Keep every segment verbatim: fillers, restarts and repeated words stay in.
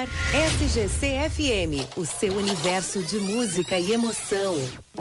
melhor. S G C F M, o seu universo de música e emoção.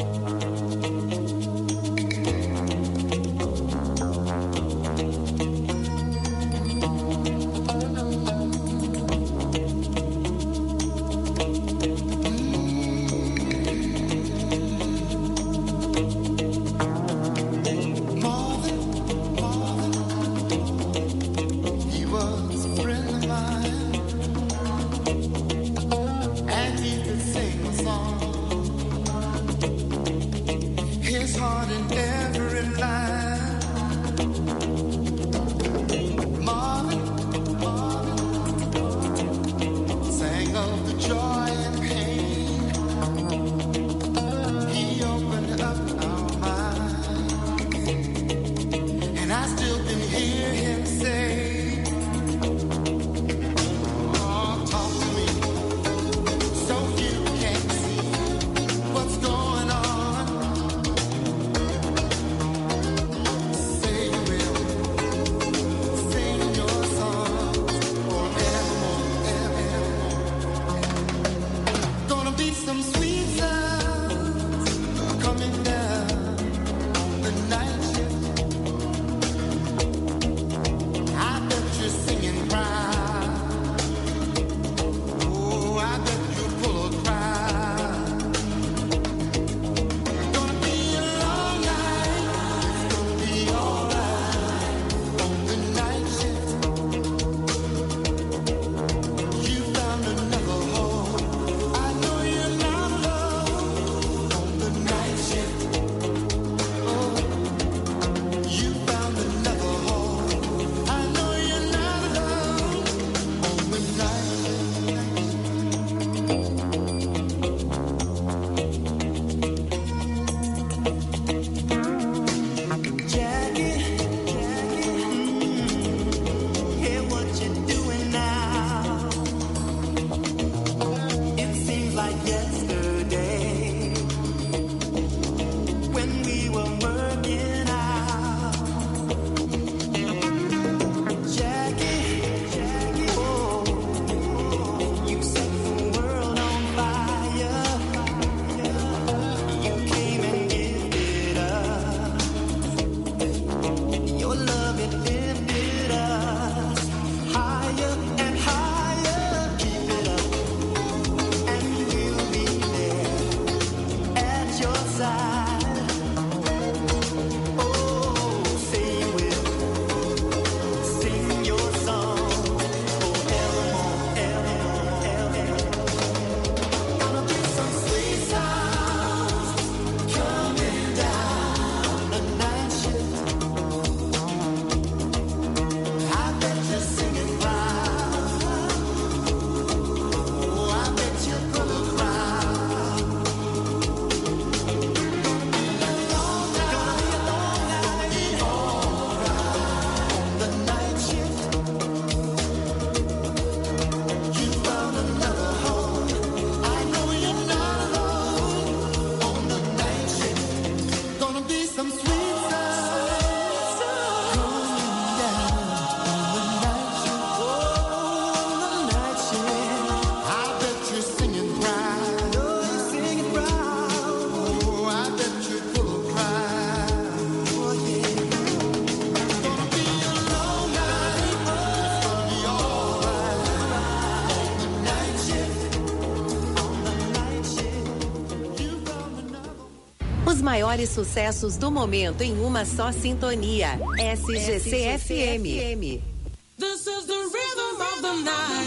Os maiores sucessos do momento em uma só sintonia. S G C F M. This is the rhythm of the night.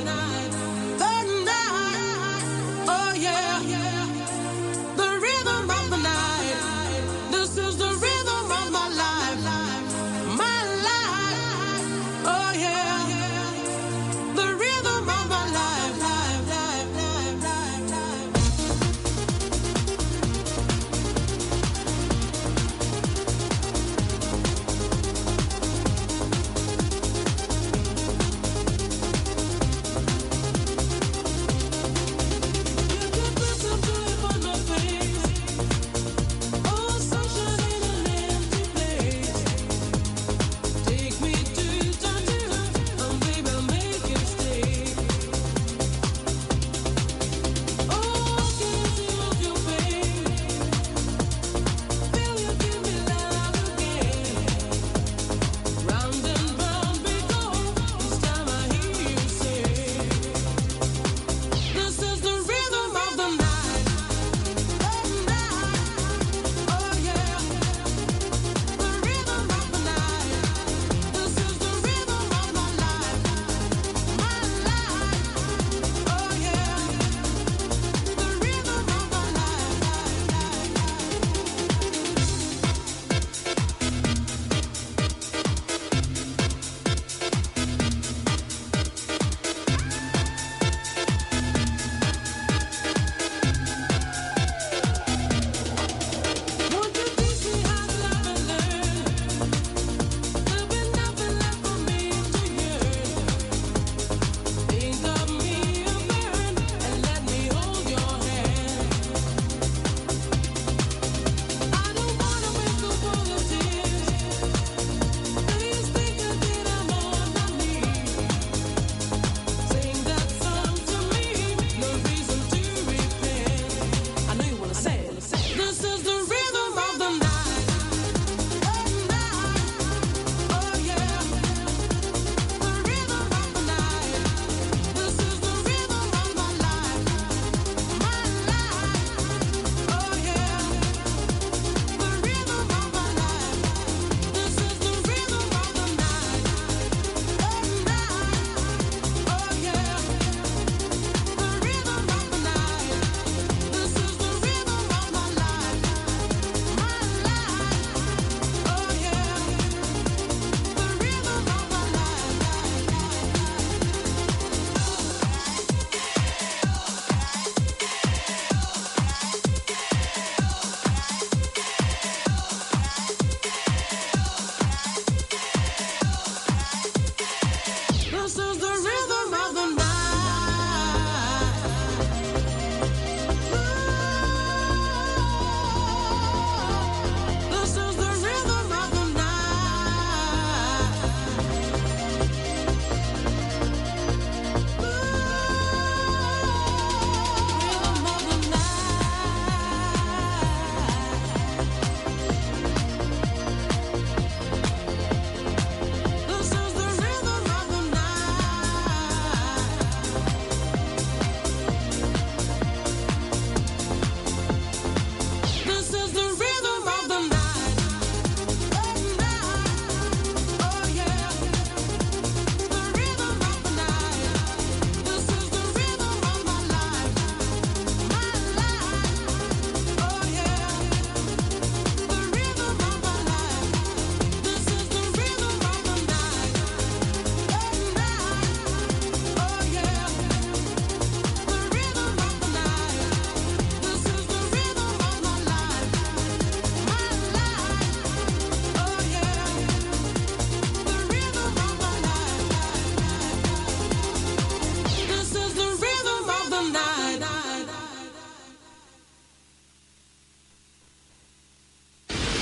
The night. Oh yeah. The rhythm of the night. This is the rhythm of my life. My life. Oh yeah. The rhythm of my life. Life, life, life, life, life.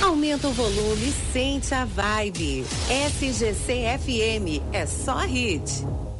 Aumenta o volume, sente a vibe. S G C F M é só hit.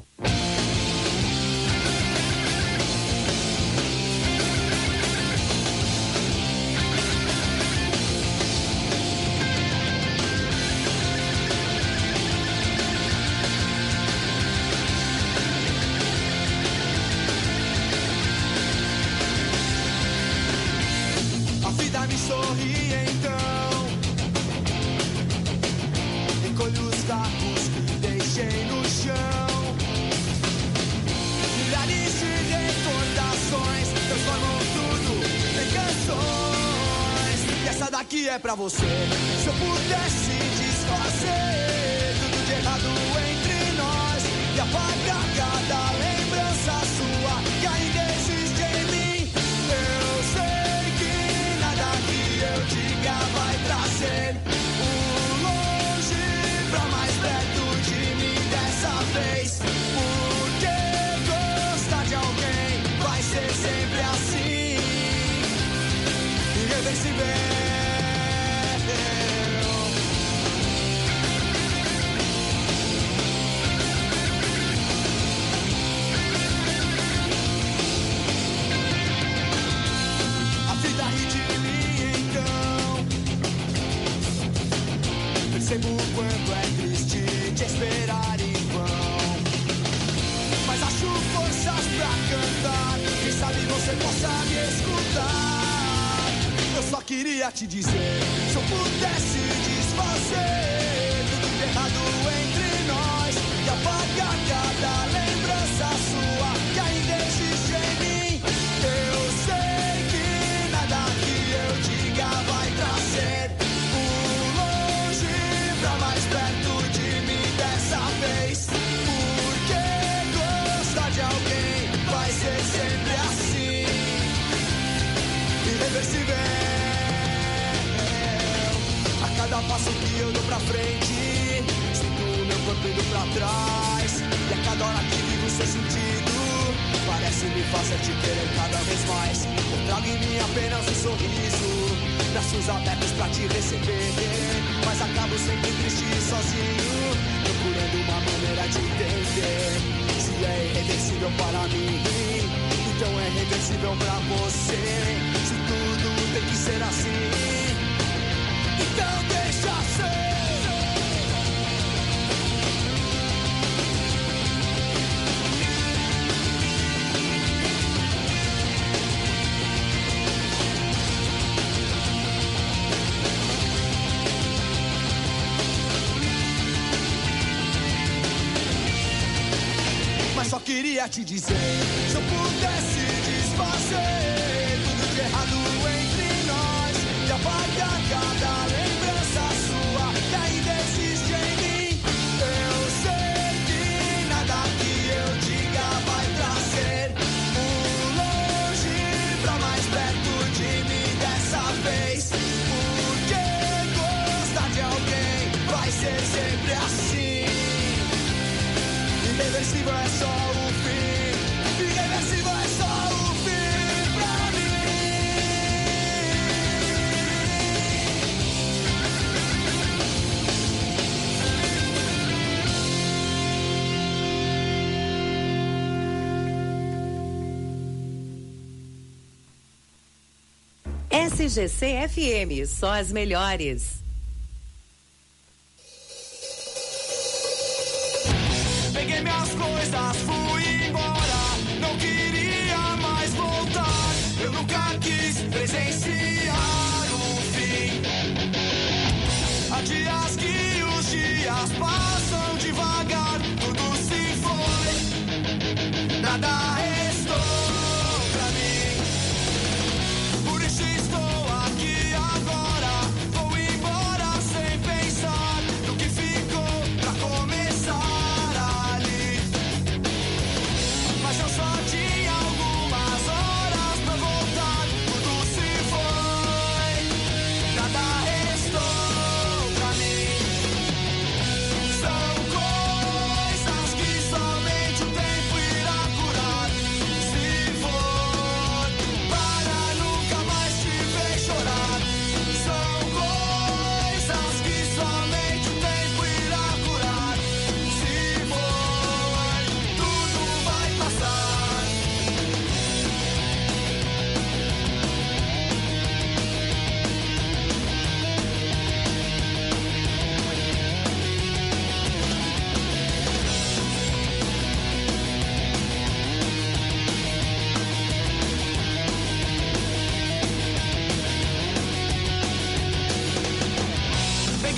É pra você. Se eu pudesse desfazer tudo de errado entre nós e apagar cada lembrança sua que ainda existe em mim, eu sei que nada que eu diga vai trazer o longe pra mais perto de mim dessa vez, porque gostar de alguém vai ser sempre assim, irreversível. Percebo o quanto é triste te esperar em vão, mas acho forças pra cantar, quem sabe você possa me escutar. Eu só queria te dizer, se eu pudesse desfazer tudo de errado entre nós e apagar cada lembrança sua que ainda existe em mim, eu sei que nada que eu diga vai trazer mais perto de mim dessa vez, porque gostar de alguém vai ser sempre assim, irreversível. A cada passo que eu dou pra frente, sinto o meu corpo indo pra trás, e a cada hora que vivo seu sentido, parece me fazer te querer cada vez mais. Eu trago em mim apenas um sorriso, braços abertos pra te receber, mas acabo sempre triste e sozinho, procurando uma maneira de entender. Se é irreversível para mim, então é reversível pra você. Se tudo tem que ser assim, então deixa ser. Só queria te dizer, se eu pudesse desfazer tudo de errado entre nós e apagar cada lembrança sua que ainda existe em mim, eu sei que nada que eu diga vai trazer o longe pra mais perto de mim dessa vez, porque gostar de alguém vai ser sempre assim, irreversível é só o fim, irreversível é só o fim pra mim. S G C F M, só as melhores. Peguei minhas coisas, fui embora, não queria mais voltar. Eu nunca quis presenciar o fim. Há dias que os dias passam devagar, tudo se foi, nada restou pra mim. Por isso estou aqui agora, vou embora.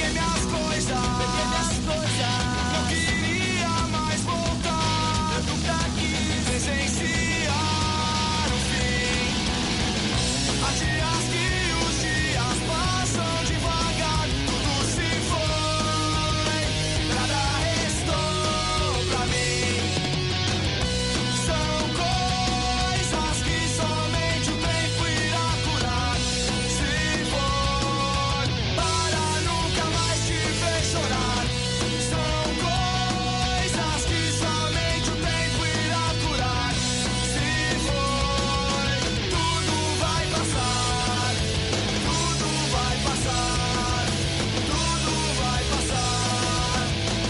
Peguei minhas coisas, peguei minhas coisas. Não queria mais voltar. Eu nunca quis presenciar o fim. Há dias que os dias passam devagar. Tudo se foi, nada restou pra mim. São coisas que somente o tempo irá curar. Se for para nunca mais te ver chorar. São coisas que somente o tempo irá curar. Se for, tudo vai passar. Tudo vai passar. Tudo vai passar.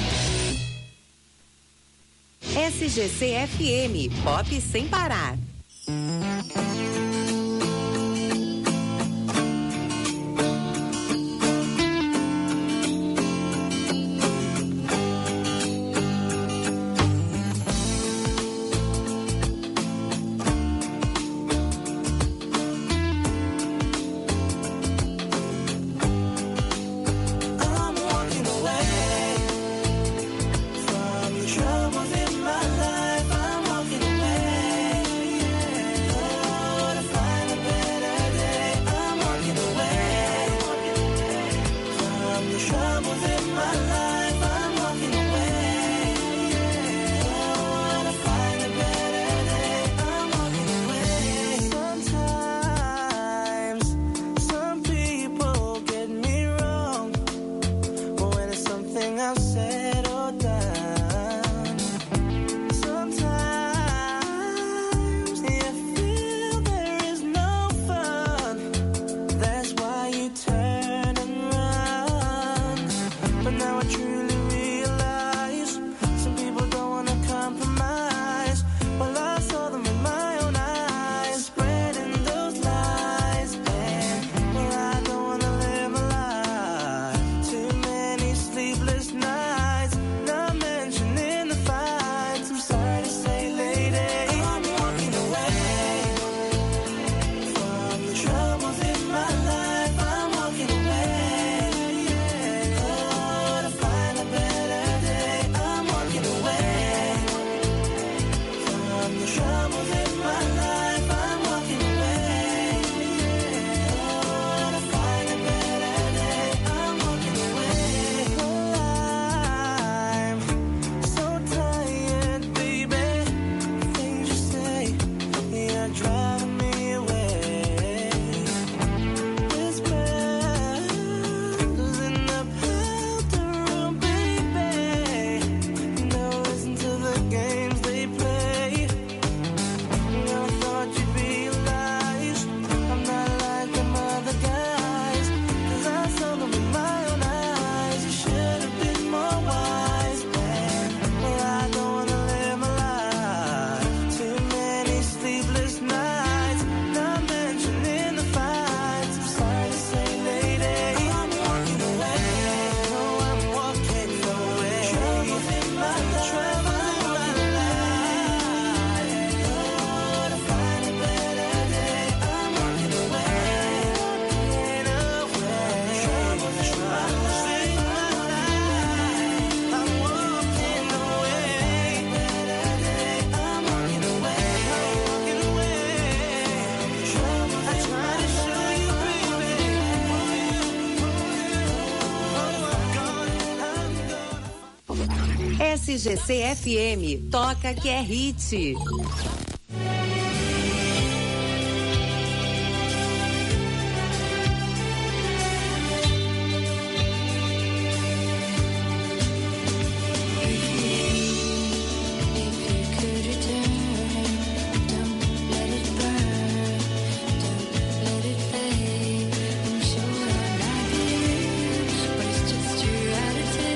S G C F M, pop sem parar. I'm walking away from the troubles in my life. I'm walking away, oh, to find a better day. I'm walking away from the troubles in my life. I'm walking away, oh, to find a better day. I'm walking away. Sometimes some people get me wrong, but when it's something I've said or done, sometimes you feel there is no fun. That's why you turn and run. But now I truly realize some people don't wanna compromise. Well, I saw them with my own eyes, spreading those lies. And well, I don't wanna live a lie. Too many sleepless nights, not mentioning the fights. I'm sorry to say, lady, I'm walking away from the troubles in my life. I'm walking away, oh, to find a better day. I'm walking away from the troubles in my life. I'm walking away, oh, to find a better day. I'm walking away. I'm so tired, baby. Things you say, you're driving me away. This battle's in the powder room, baby. No, listen to the games they play. I thought you'd realize I'm not like them other guys, 'cause I saw them with my own eyes. You should have been more wise, man. Well, I don't wanna live my life. Too many sleepless nights, not mentioning the fights. I'm sorry to say, lady, I'm walking away. No, I'm walking away. Troubles in my life. Troubles in my life. Oh, to find a better day. I'm walking away. Walking away. Troubles in my life. I'm walking away. Better day. I'm walking away. I'm walking away. Troubles. I try to show you, baby. Oh, I'm gone. I'm gone. S G C F M, toca que é hit.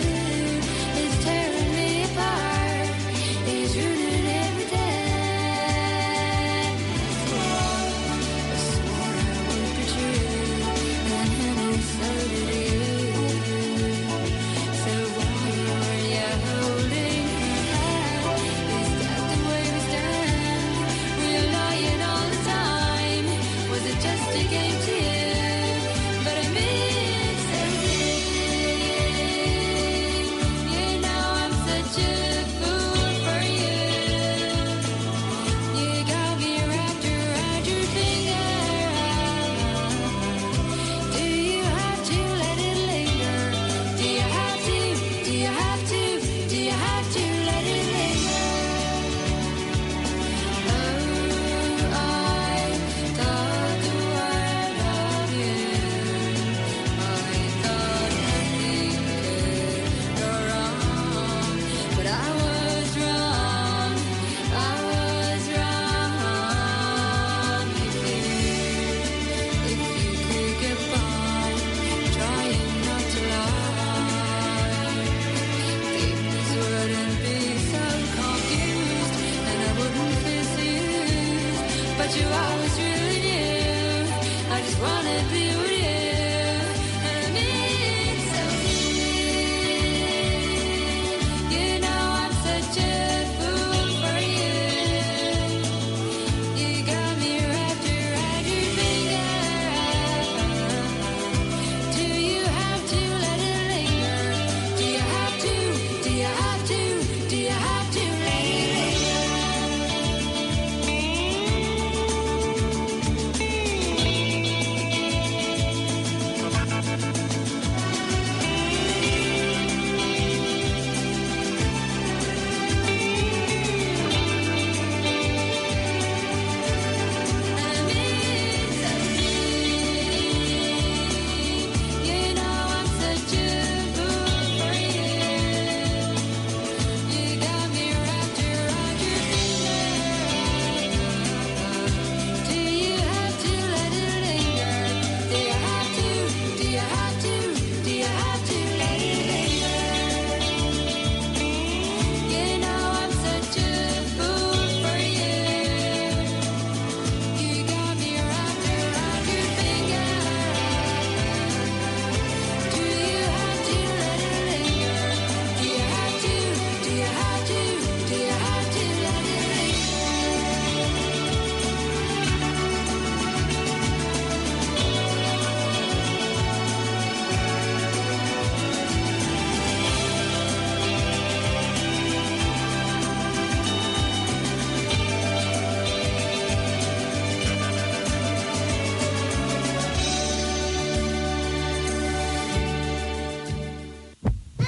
It's tearing me apart. It's ruining every day.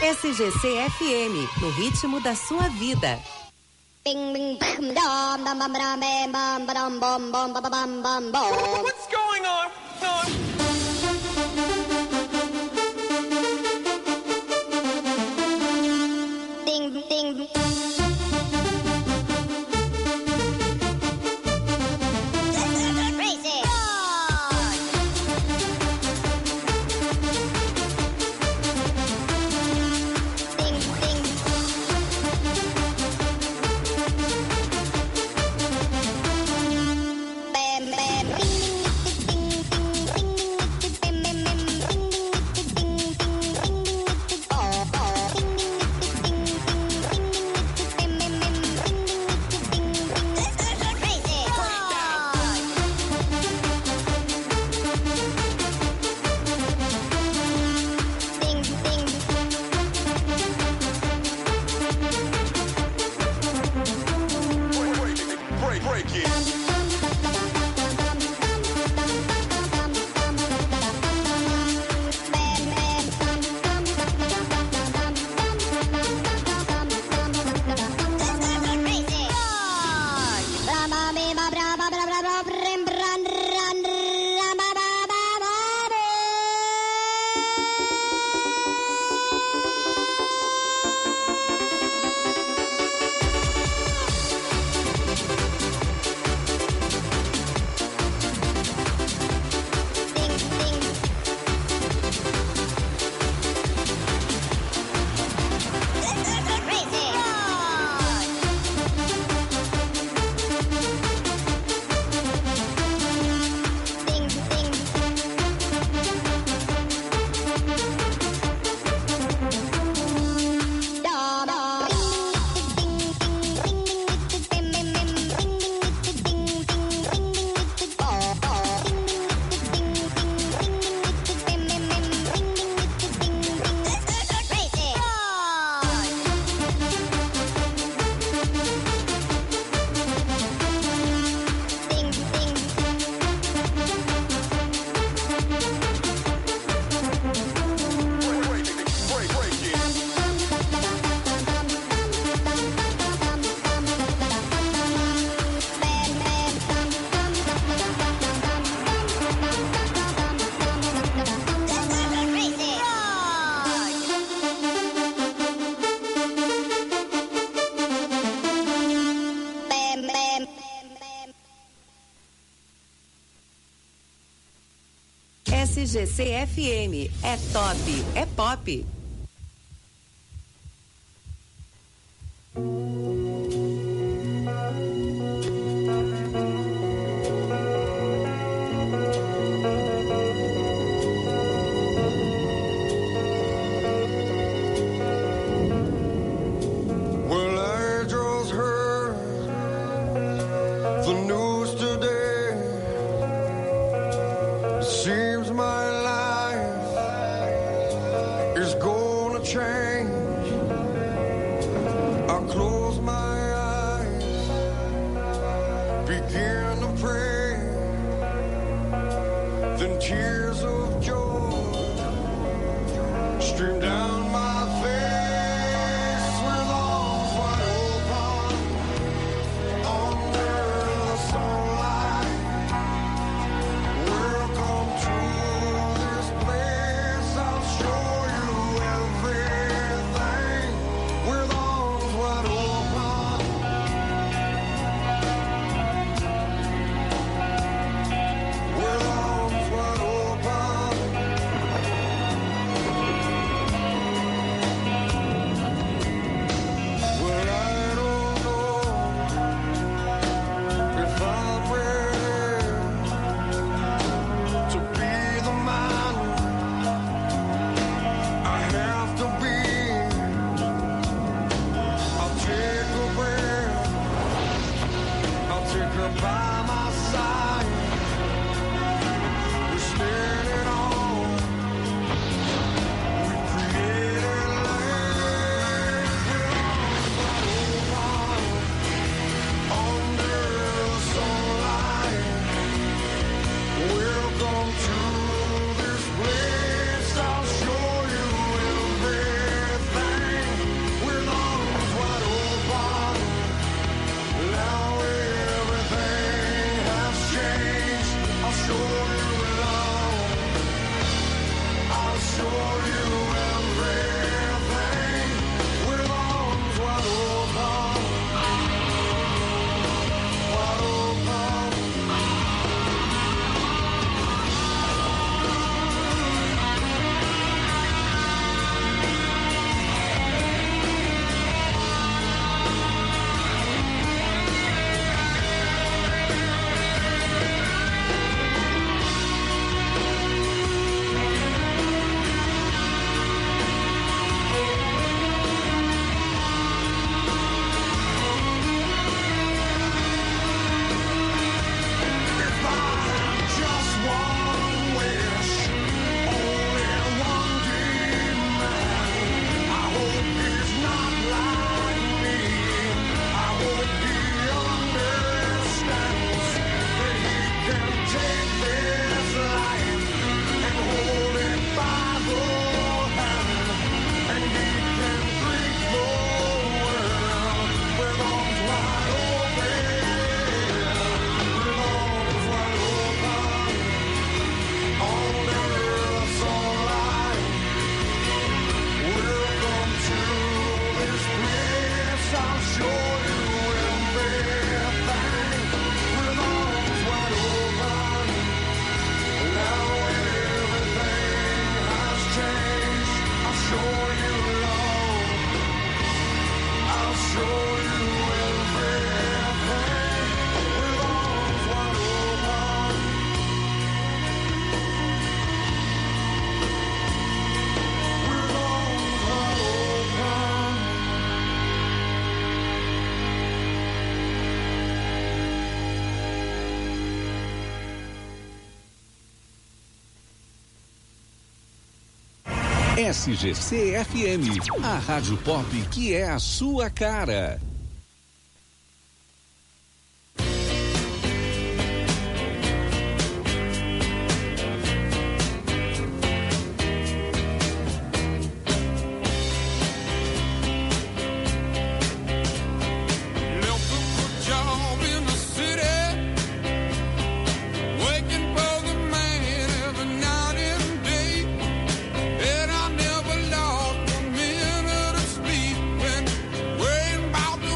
S G C F M, no ritmo da sua vida. What's going on? Ding, ding. Crazy. Ding, ding. Bam, bam. Ding, ding, ding, ding, ding, ding, ding, ding, ding, ding, ding, ding, ding, ding, oh, oh. Ding, ding, ding, ding, ding, ding, ding, ding, ding, crazy. Ding, ding. Break, break it. Break, break it. S G C F M, é top, é pop. Well, I just heard the news today. It seems my life is gonna change. I close S G C F M, a rádio pop que é a sua cara. About the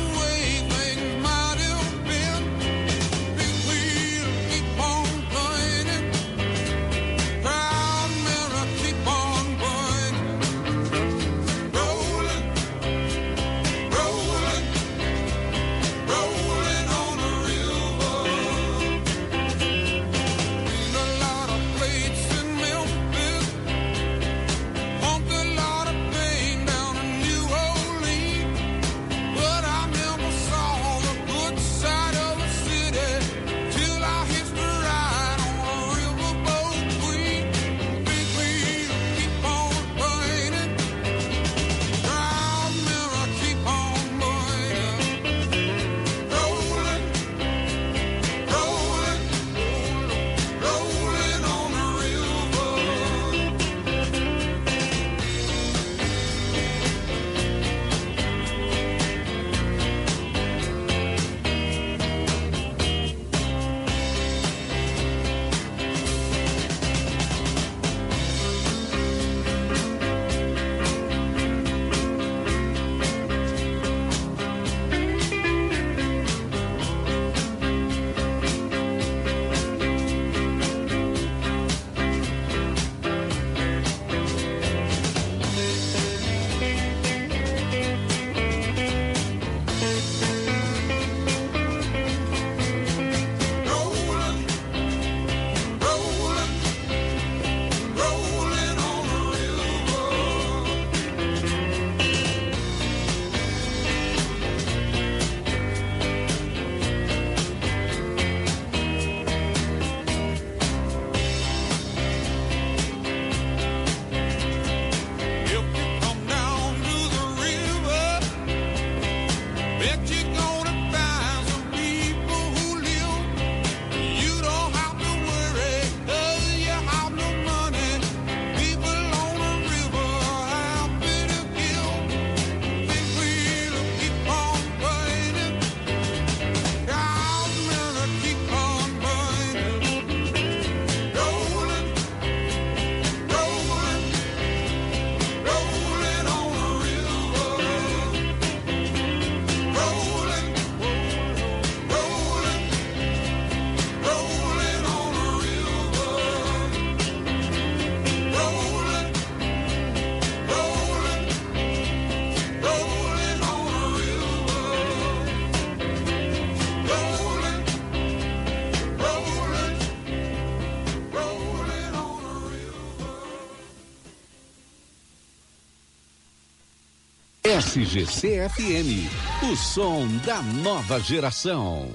S G C F M, o som da nova geração.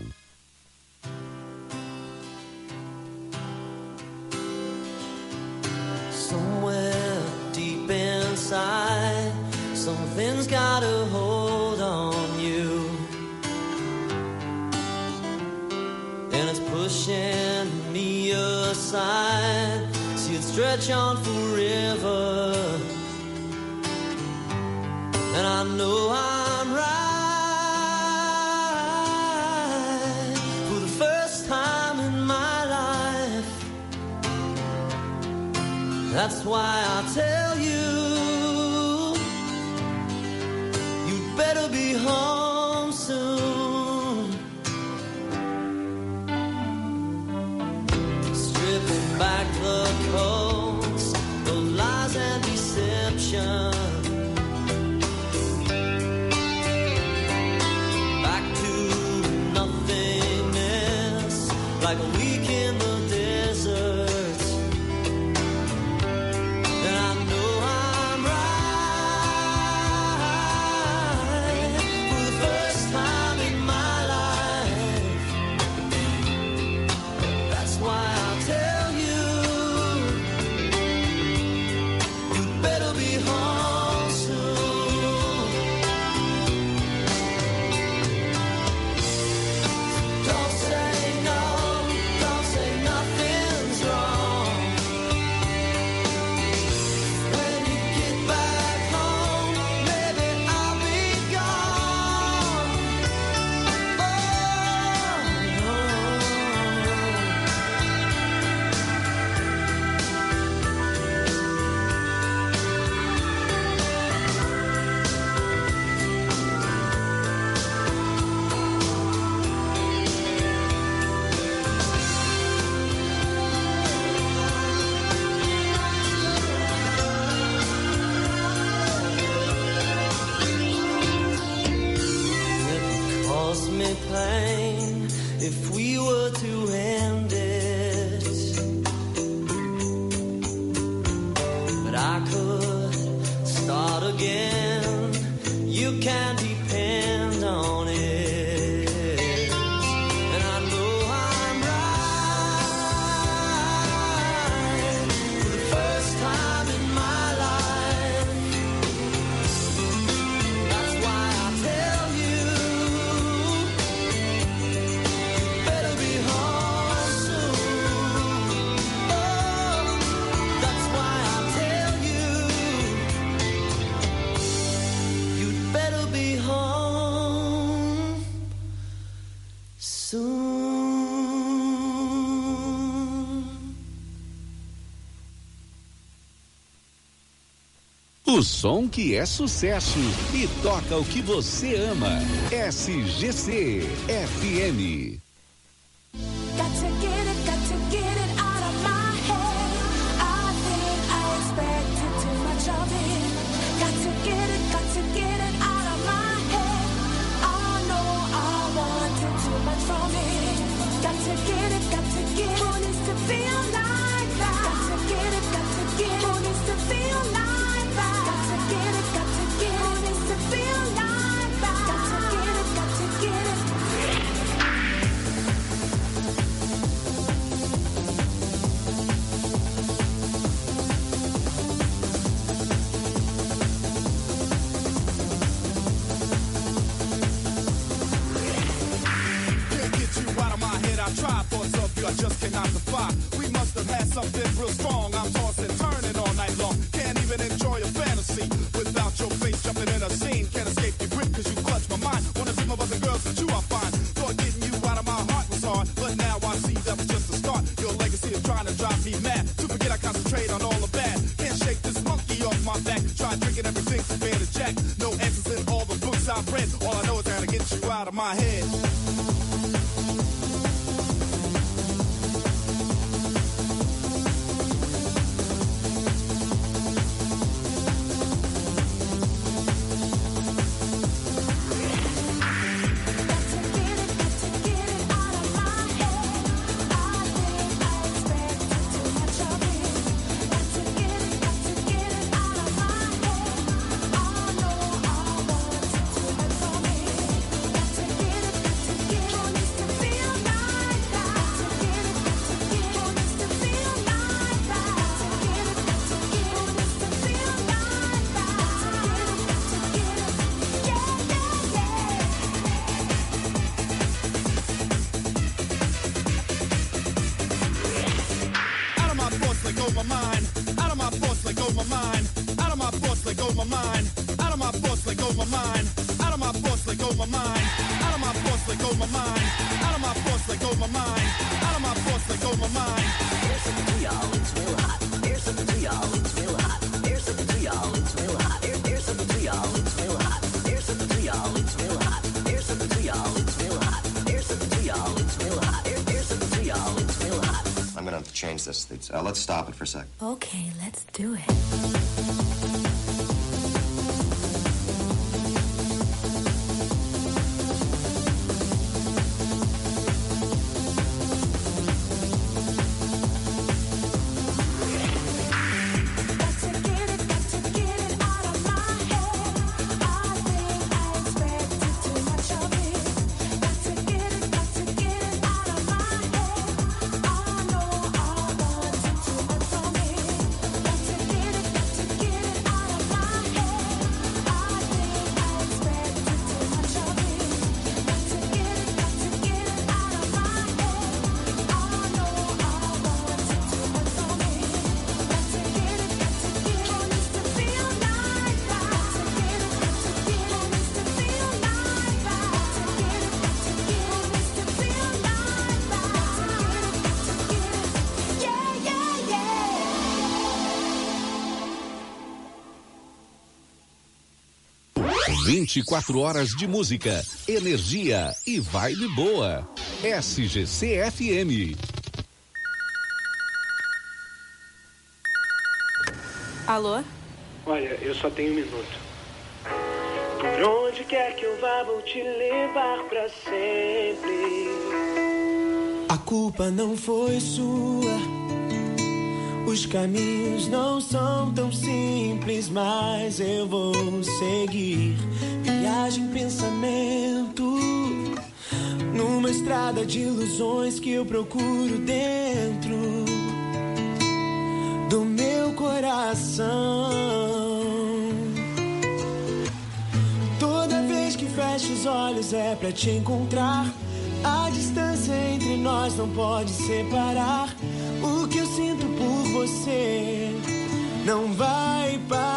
Somewhere deep inside, something's got a hold on you, and it's pushing me aside. See it stretch on forever, and I know I'm right for the first time in my life. That's why I tell you, you'd better be home soon. Stripping back the coats of lies and deception, like a week in the desert, and I know I'm right for the first time in my life. That's why I tell you, you'd better be home soon. Don't say no. Pain if we were to end it, but I could start again. You can depend on it, and I know I'm right for the first time in my life. That's why I tell you, o som que é sucesso e toca o que você ama. S G C F M. Got to get it, got to get it out of my head. I think I expected too much of it. Got to get it, got to get it out of my head. I know I wanted too much from it. Got to get it, got to get it. Who needs to feel like that? Got to get it, got to get it. Who needs to feel like that? Got to get it, got to get it. Who needs to feel like that? Got to get it, got to get it. Try thoughts of you, I just cannot defy. We must have had something real strong. I'm tossing, turning all night long. Can't even enjoy a fantasy without your face jumping in a scene. Can't escape your grip cause you clutch my mind. Wanna see my other girls that you I find. Thought getting you out of my heart was hard, but now I see that was just a start. Your legacy is trying to drive me mad. To forget I concentrate on all the bad. Can't shake this monkey off my back. Try drinking everything from bear to jack. No answers in all the books I've read. All I know is how to get you out of my head. I know I mind. Out of my thoughts, let go my mind. Out of my thoughts, let go my mind. Out of my thoughts, let go my mind. Out of my thoughts, let go my mind. Out of my thoughts, let go my mind. Out of my thoughts, let go my mind. Here's something to y'all, it's real hot. Here's something to y'all, it's real hot. Here's something to y'all, it's real hot. Here- Here's something to y'all, it's real hot. Here's something to y'all, it's real hot. Here's something to y'all, it's real hot. Here's something to y'all, it's real hot. Here- Here's something to y'all, it's real hot. I'm gonna have to change this. It's, uh, let's stop it for a sec. Okay, let's do it. vinte e quatro horas de música, energia e vibe boa. S G C F M. Alô? Olha, eu só tenho um minuto. Por onde quer que eu vá, vou te levar pra sempre. A culpa não foi sua. Os caminhos não são tão simples, mas eu vou seguir. Viagem, pensamento, numa estrada de ilusões que eu procuro dentro do meu coração. Toda vez que fecho os olhos é pra te encontrar. A distância entre nós não pode separar. O que eu sinto por você não vai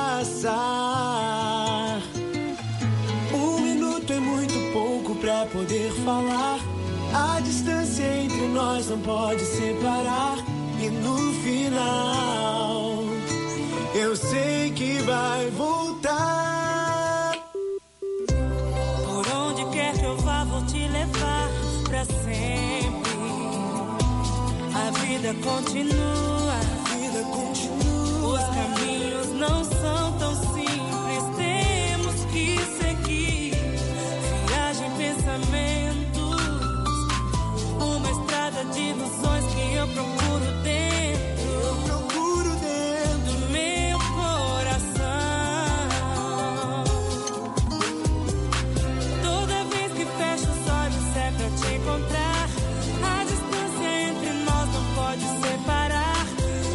passar. Um minuto é muito pouco pra poder falar. A distância entre nós não pode separar. E no final eu sei que vai voltar. Por onde quer que eu vá, vou te levar pra sempre. A vida continua, a vida continua. Os caminhos não são tão simples, temos que seguir. Viagem, pensamentos, uma estrada de ilusões que eu procuro dentro, eu procuro dentro do meu coração. Toda vez que fecho os olhos é pra te encontrar. A distância entre nós não pode separar.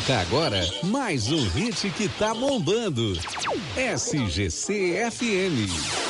Toca agora mais um hit que tá bombando. S G C F M.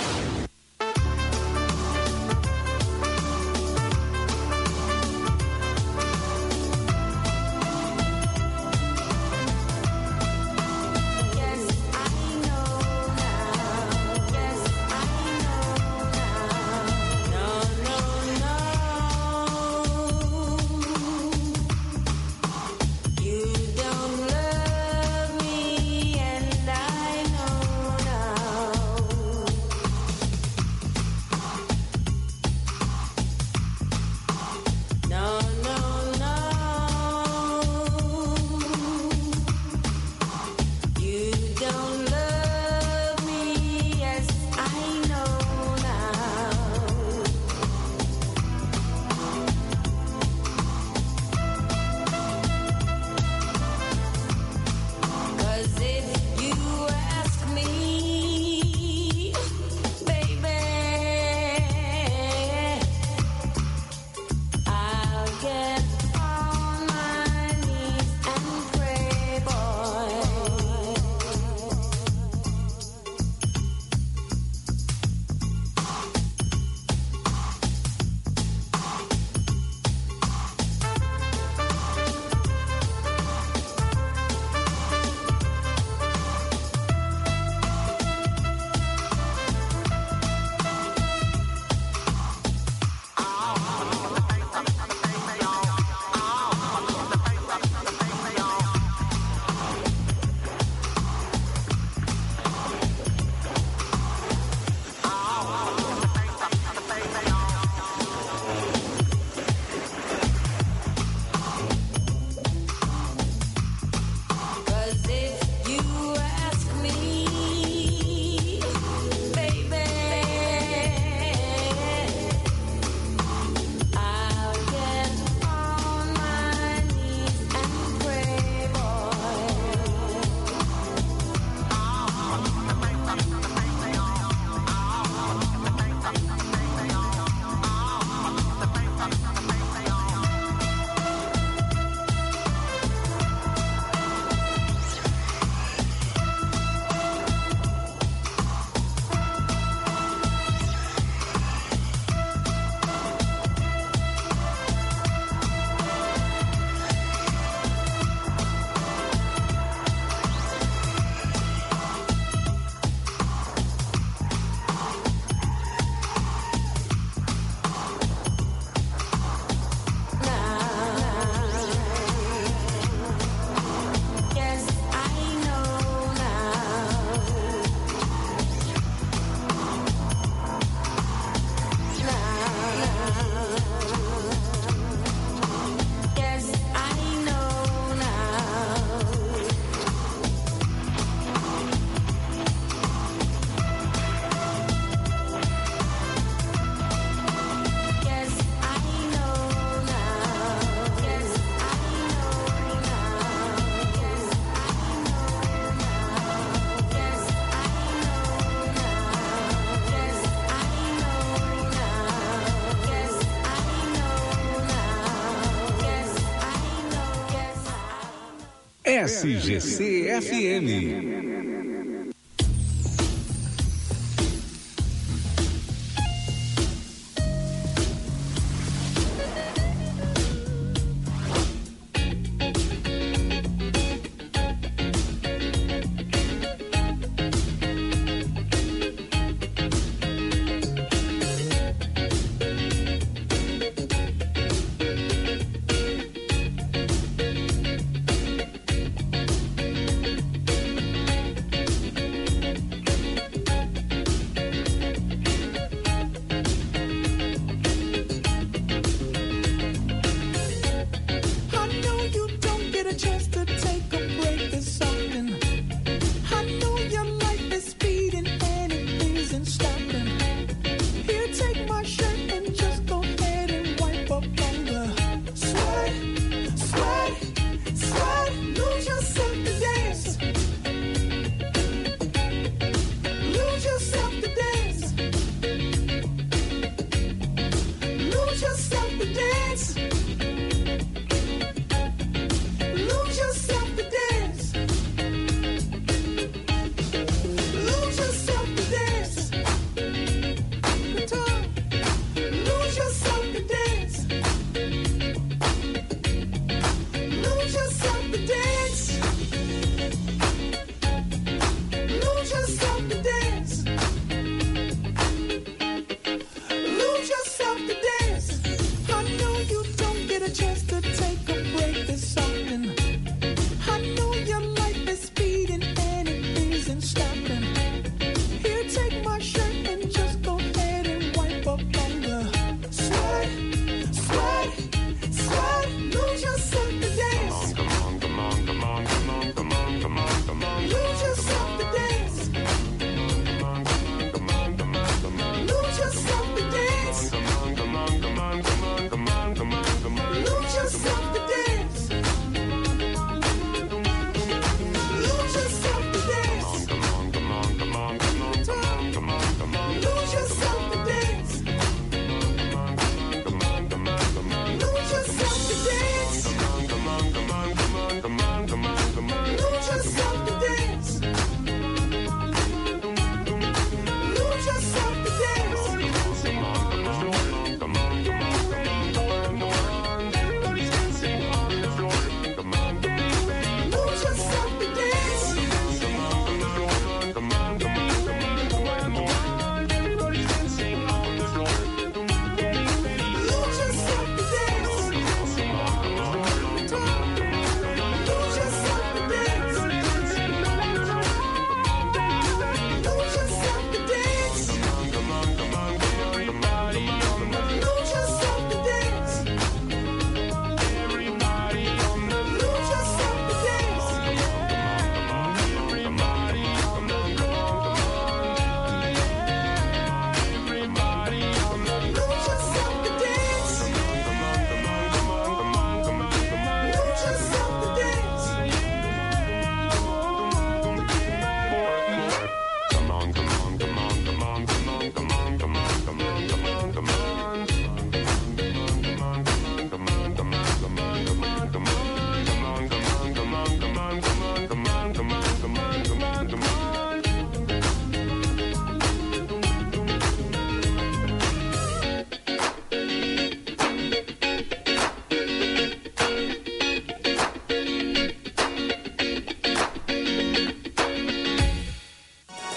S G C F M.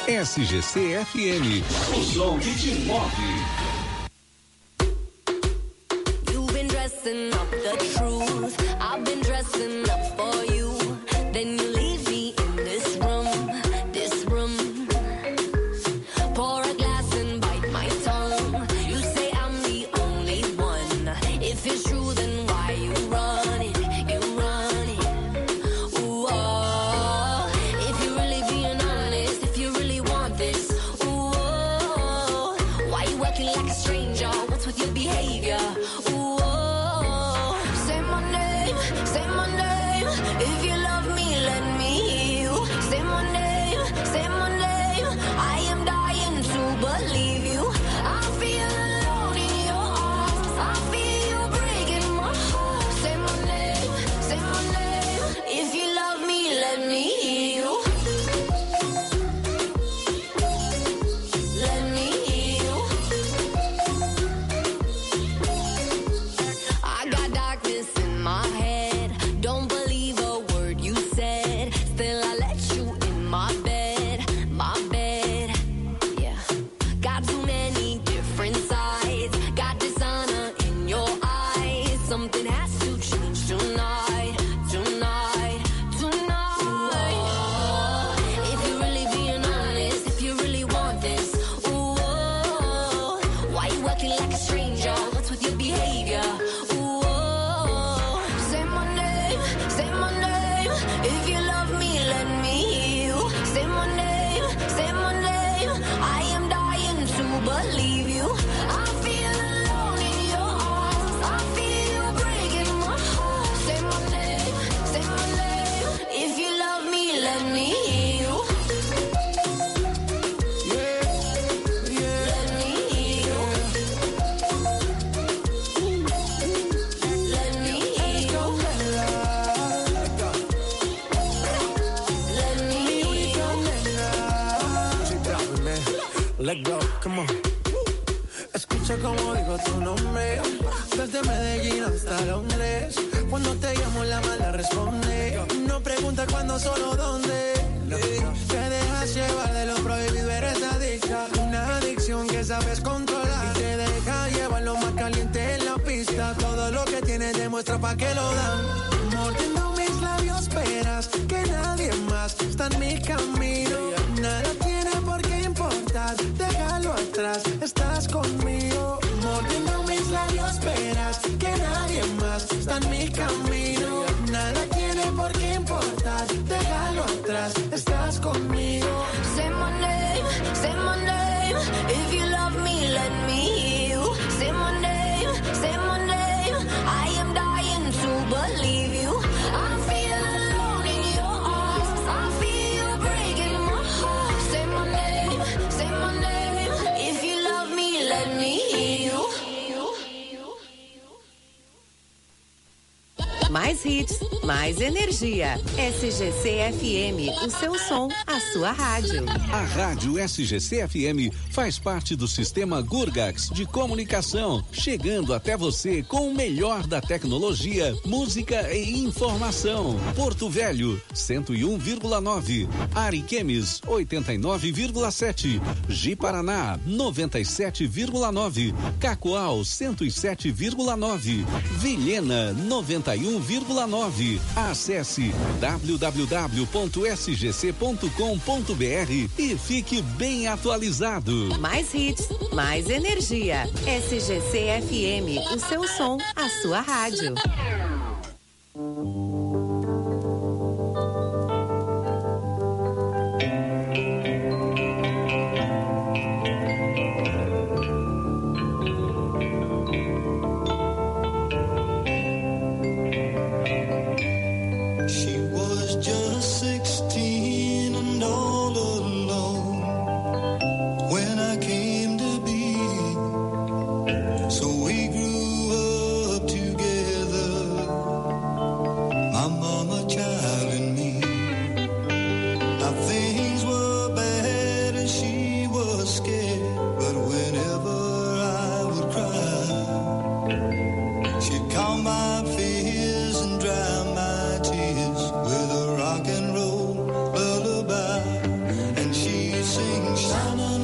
S G C F M, o som que te move. You've been dressing up the truth. I've been dressing up for you. Then you leave me in this room, this room. Pour a glass and bite my tongue. You say I'm the only one. If it's true, then why you run it? You run it. Ooh, oh. If you're really being honest, if you really want this, ooh, oh. Why you acting like a stranger? What's with your behavior? Ooh, oh. Say my name, say my name. If you love me, let me hear you. Say my name, say my name. I am dying to believe you. I feel alone in your arms. I feel you breaking my heart. Say my name, say my name. If you love me, let me hear you. Let me hear you. I got darkness in my head. Don't believe a word you said. Still, I let you in my bed, my bed. Yeah. Got too many different sides. Got dishonor in your eyes. Something has to change tonight, tonight, tonight. Ooh, if you're really being honest, if you really want this, ooh, oh, why you acting like a stranger? What's with your behavior? Ooh, oh, say my name, say my name. If you love me, let me hear you. Say my name, say my name. I am dying to believe you. I feel alone in your arms. I feel you breaking my heart. Say my name, say my name. If you love me, let me hear you. Let me hear you. Let me hear you. Let me hear you. Let go, come on. Escucha como digo tu nombre. Desde Medellín hasta Londres. Cuando te llamo la mala responde. No pregunta cuándo, solo dónde. Te dejas llevar de lo prohibido, eres adicta. Una adicción que sabes controlar. Y te deja llevar lo más caliente en la pista. Todo lo que tienes demuestra pa' que lo dan. Mordiendo mis labios, esperas que nadie más está en mi camino. Nada tiene por qué importar, déjalo atrás, estás conmigo. Mordiendo mis labios, esperas que nadie más está en mi camino. Nada tiene por qué importar, déjalo atrás, estás conmigo. Say my name, say my name. If you love me, let me hear you. Say my name, say my name. I am dying to believe you. I feel alone in your arms. I feel you breaking my heart. Say my name, say my name. If you love me, let me hear you. Mais hits, mais energia. S G C F M, o seu som, a sua rádio. A Rádio S G C F M faz parte do sistema Gurgax de comunicação, chegando até você com o melhor da tecnologia, música e informação. Porto Velho, cento e um vírgula nove. Ariquemes, oitenta e nove vírgula sete. Ji-Paraná, noventa e sete vírgula nove. Cacoal, cento e sete vírgula nove. Vilhena, noventa e um vírgula nove. Acesse w w w ponto s g c ponto com ponto b r e fique bem atualizado. Mais hits, mais energia. S G C F M, o seu som, a sua rádio. She was just sixteen and all alone when I came to be. So we grew up together sing sha na